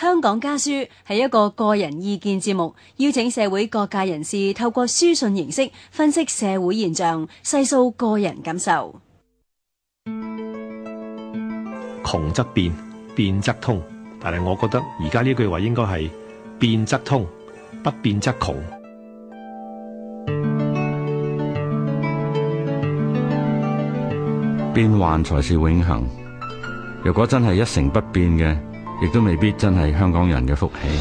香港家書係一個個人意見節目，邀請社會各界人士透過書信形式分析社會現象，細數個人感受。 窮則變，變則通。但係我覺得而家呢句話應該係變則通，不變則窮。 變幻才是永恆。如果真係一成不變嘅，亦都未必真係香港人嘅福氣。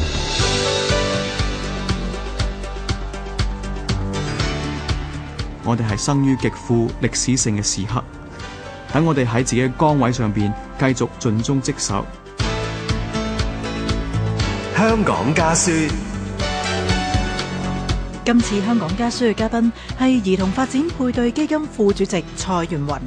我哋係生於極富歷史性嘅時刻，等我哋喺自己嘅崗位上邊繼續盡忠職守。 香港家書。 今次香港家書嘅嘉賓係兒童發展配對基金副主席蔡元雲。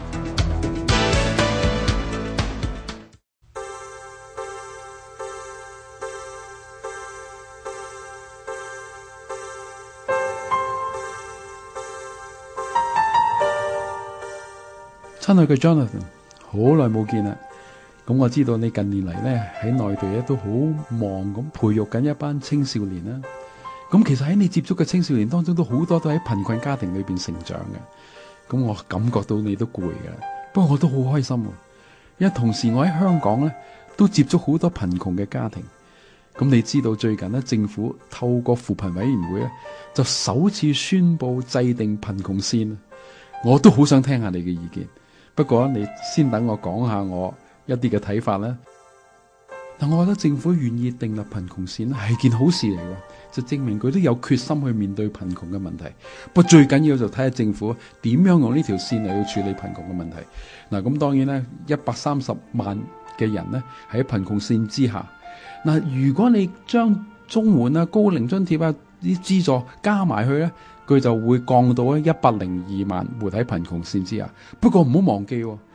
親愛嘅 Jonathan， 好耐冇見啦。咁我知道你近年嚟呢喺內地都好忙咁培育緊一班青少年啦。咁其實喺你接觸嘅青少年當中，都好多都喺貧困家庭裏邊成長嘅。咁我感覺到你都攰嘅，不過我都好開心，因為同時我喺香港呢都接觸好多貧窮嘅家庭。咁你知道最近呢政府透過扶貧委員會呢就首次宣布制定貧窮線，我都好想聽下你嘅意見。不過你先等我講下我一啲嘅睇法啦。但我覺得政府願意訂立貧窮線係件好事嚟嘅，就證明佢都有決心去面對貧窮嘅問題。不過最緊要就睇下政府點樣用呢條線嚟去處理貧窮嘅問題。嗱，咁當然咧，130萬嘅人呢喺貧窮線之下。嗱，如果你將綜援啊、高齡津貼啊啲資助加埋去咧，佢就會降到102萬活喺貧窮線之下。不過唔好忘記呢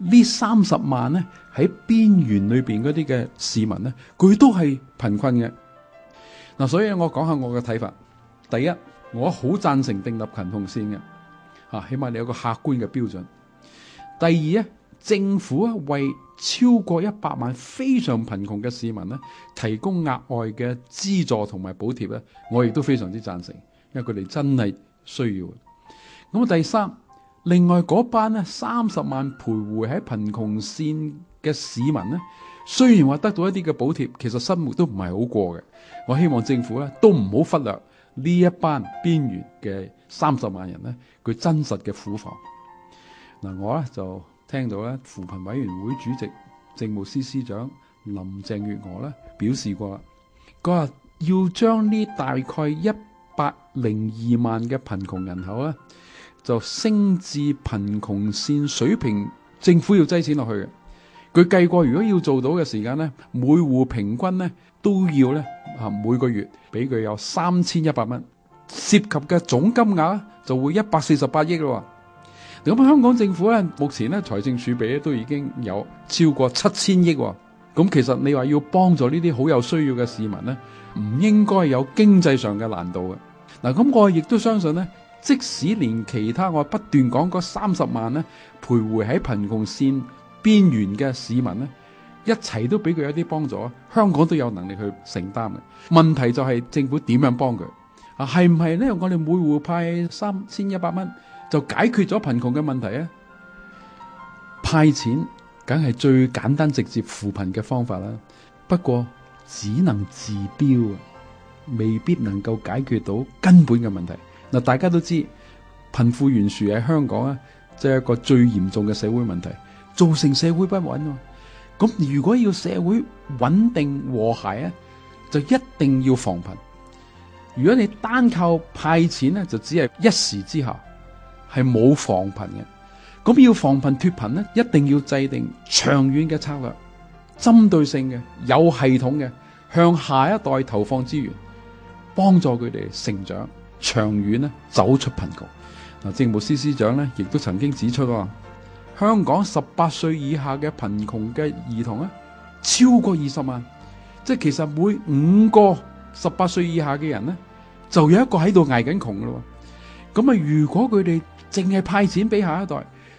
30萬咧喺邊緣裏邊嗰啲嘅市民咧，佢都係貧困嘅。嗱，所以我講下我嘅睇法。第一，我好贊成訂立貧窮線嘅，起碼你有個客觀嘅標準。第二咧，政府為超過100萬非常貧窮嘅市民咧提供額外嘅資助同埋補貼咧，我亦都非常之贊成，因為佢哋真係需要。咁第三，另外嗰班咧30萬徘徊喺貧窮線嘅市民咧，雖然話得到一啲嘅補貼，其實生活都唔係好過嘅。我希望政府咧都唔好忽略呢一班邊緣嘅30萬人咧，佢真實嘅苦況。嗱，我咧就聽到咧扶貧委員會主席政務司司長林鄭月娥咧表示過啦，佢話要將呢大概102萬嘅貧窮人口咧，就升至貧窮線水平，政府要擠錢落去嘅。佢計過，如果要做到嘅時間咧，每戶平均咧都要咧每個月俾佢有3100蚊，涉及嘅總金額就會148億咯。咁香港政府咧目前咧財政儲備咧都已經有超過7000億。咁其實你話要幫助呢啲好有需要嘅市民咧，唔應該有經濟上嘅難度嘅。嗱，咁我亦都相信咧，即使連其他我不斷講嗰30萬咧徘徊喺貧窮線邊緣嘅市民咧，一齊都俾佢一啲幫助，香港都有能力去承擔嘅。問題就係政府點樣幫佢啊？係唔係咧？我哋每戶派3100蚊就解決咗貧窮嘅問題啊？派錢梗係最簡單直接扶貧嘅方法啦，不過只能治標啊，未必能夠解決到根本嘅問題。嗱，大家都知貧富懸殊喺香港啊，即係一個最嚴重嘅社會問題，造成社會不穩。咁如果要社會穩定和諧啊，就一定要防貧。如果你單靠派錢咧，就只係一時之下，係冇防貧嘅。咁要防貧脫貧咧，一定要制定長遠嘅策略，針對性嘅、有系統嘅，向下一代投放資源，幫助佢哋成長，長遠咧走出貧窮。嗱，政務司司長咧亦都曾經指出，香港18歲以下嘅貧窮嘅兒童咧超過20萬，即係其實每5個18歲以下嘅人咧就有一個喺度捱緊窮噶咯。咁啊，如果佢哋淨係派錢俾下一代，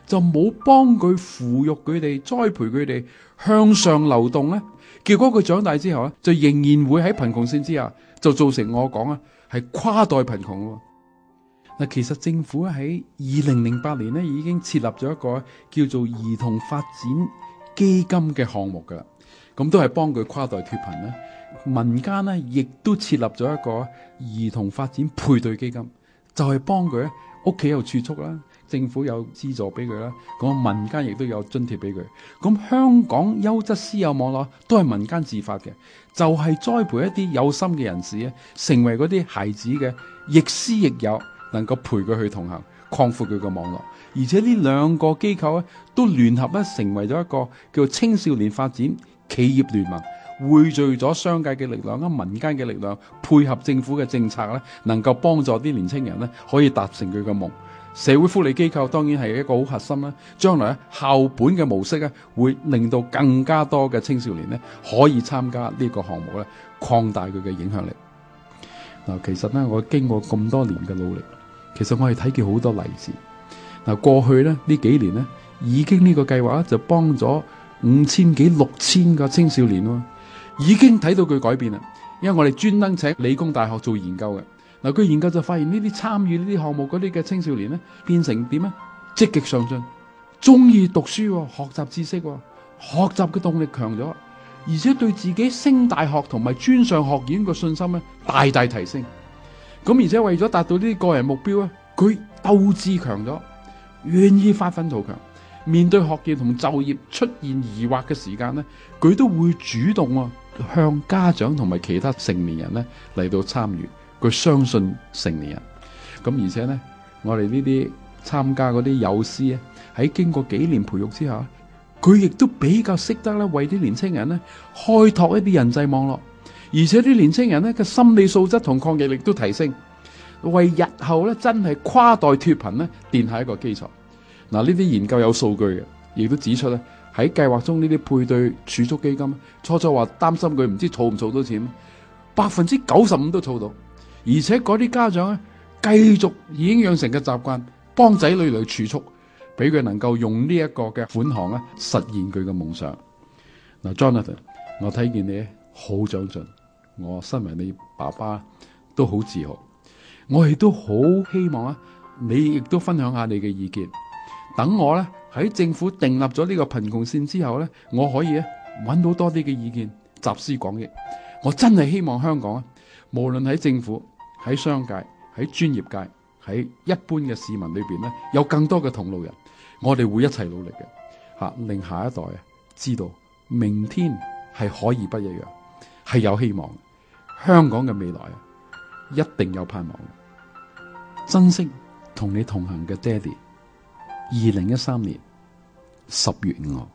就冇幫佢撫育佢哋、栽培佢哋向上流動咧，結果佢長大之後咧，就仍然會喺貧窮線之下，就造成我講啊，係跨代貧窮喎。嗱，其實政府喺2008年咧已經設立咗一個叫做兒童發展基金嘅項目噶啦，咁都係幫佢跨代脫貧咧。民間咧亦都設立咗一個兒童發展配對基金，就係幫佢屋企有儲蓄啦，政府有資助俾佢啦，咁民間亦都有津貼俾佢。咁香港優質私有網絡都係民間自發嘅，就係栽培一啲有心嘅人士咧，成為嗰啲孩子嘅亦師亦友，能夠陪佢去同行，擴闊佢嘅網絡。而且呢兩個機構咧都聯合咧成為咗一個叫做青少年發展企業聯盟，匯聚咗商界嘅力量啦、民間嘅力量，配合政府嘅政策咧，能夠幫助啲年青人咧可以達成佢嘅夢。社會福利機構當然係一個好核心啦，將來校本嘅模式咧，會令到更加多嘅青少年咧可以參加呢個項目咧，擴大佢嘅影響力。嗱，其實咧我經過咁多年嘅努力，其實我係睇見好多例子。嗱，過去咧呢幾年咧，已經呢個計劃就幫咗5000幾6000個青少年咯，已經睇到佢改變啦。因為我哋專登請理工大學做研究嘅。嗱，佢研究就發現呢啲參與呢啲項目嗰啲嘅青少年咧，變成點咧？積極上進，中意讀書，學習知識，學習嘅動力強咗，而且對自己升大學同埋專上學院嘅信心咧大大提升。咁而且為咗達到呢啲個人目標咧，佢鬥志強咗，願意發奮圖強。面對學業同就業出現疑惑嘅時間咧，佢都會主動向家長同埋其他成年人咧嚟到參與。佢相信成年人，咁而且咧，我哋呢啲參加嗰啲幼師咧，喺經過幾年培育之下，佢亦都比較識得咧為啲年青人咧開拓一啲人際網絡，而且啲年青人咧嘅心理素質同抗逆力都提升，為日後咧真係跨代脫貧咧奠下一個基礎。嗱，呢啲研究有數據嘅，亦都指出咧喺計劃中呢啲配對儲蓄基金，初初話擔心佢唔知儲唔儲到錢，95%都儲到。而且嗰啲家長咧，繼續已經養成嘅習慣，幫仔女嚟儲蓄，俾佢能夠用呢一個嘅款項咧，實現佢嘅夢想。嗱，Jonathan，我睇見你好長進，我身為你爸爸都好自豪。我亦都好希望啊，你亦都分享下你嘅意見。等我咧喺政府訂立咗呢個貧窮線之後咧，我可以咧揾到多啲嘅意見，集思廣益。我真係希望香港啊，無論喺政府、喺商界、喺專業界、喺一般嘅市民裏邊咧，有更多嘅同路人，我哋會一齊努力嘅，令下一代知道明天係可以不一樣，係有希望。香港嘅未來一定有盼望。珍惜同你同行嘅爹哋。2013年10月5號。